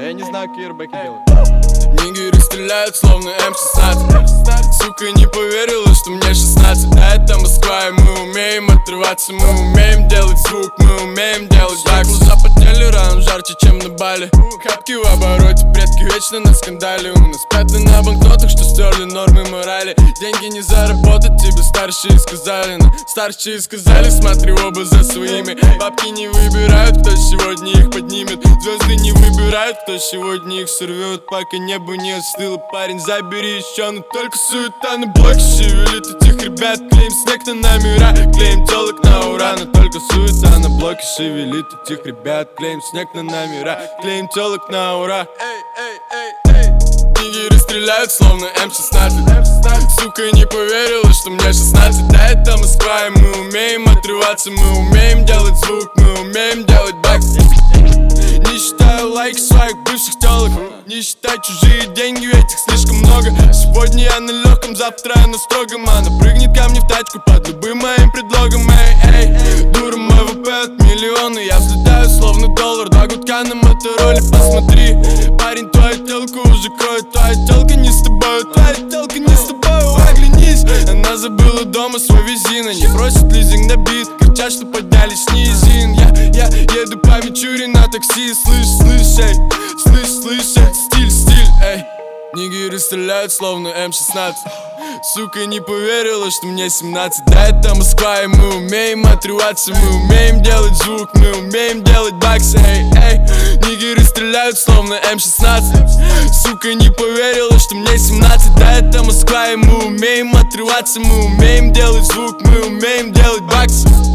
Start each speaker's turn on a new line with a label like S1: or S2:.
S1: Я не знаю, какие рбэки делают.
S2: Нигеры стреляют, словно М16. Сука, не поверила, что мне 16. Да, это Москва, и мы умеем отрываться. Мы умеем делать звук, мы умеем делать бакс. Запотели рано, жарче, чем на Бали. Хапки в обороте, предки вечно на скандале. У нас пятна на банкнотах, что стерли нормы морали. Деньги не заработать, тебе старшие сказали. Но старшие сказали, смотри оба за своими. Бабки не выбирают, кто сегодня их поднимет. Звезды не выбирают, кто сегодня их сорвет. Пока небо не остыло, парень, забери еще. Но только суета на блоке шевелит этих ребят. Клеим снег на номера, клеим телок на ура. Но только суета на блоке шевелит этих ребят. Клеим снег на номера, клеим телок на ура. Нигеры стреляют, словно М16. Сука, не поверила, что мне 16. Да, это Москва, и мы умеем отрываться. Мы умеем делать звук, мы умеем делать бакс. Не считаю лайк своих бывших телок. Не считай чужие деньги, этих слишком много. Сегодня я на легком, завтра я на строгом. Она прыгнет ко мне в тачку под любым моим предлогом. Эй, дура, мой ВП от миллиона. Я взлетаю, словно доллар, 2 гудка на мотороле. Посмотри, парень, твоя телка уже кроет. Твоя телка не с тобой, твоя телка не с тобой. Оглянись, она забыла дома свой визин. Они просят лизинг на бит, кричат, что поднялись с низин. Я еду по Мичури на такси. Слышь, это стиль, эй. Нигеры стреляют, словно М16. Сука, не поверила, что мне 17. Да, это Москва, и мы умеем отрываться. Мы умеем делать звук, мы умеем делать бакс. Эй, нигеры стреляют, словно М16. Сука, не поверила, что мне 17. Да, это Москва, и мы умеем отрываться. Мы умеем делать звук, мы умеем делать бакс.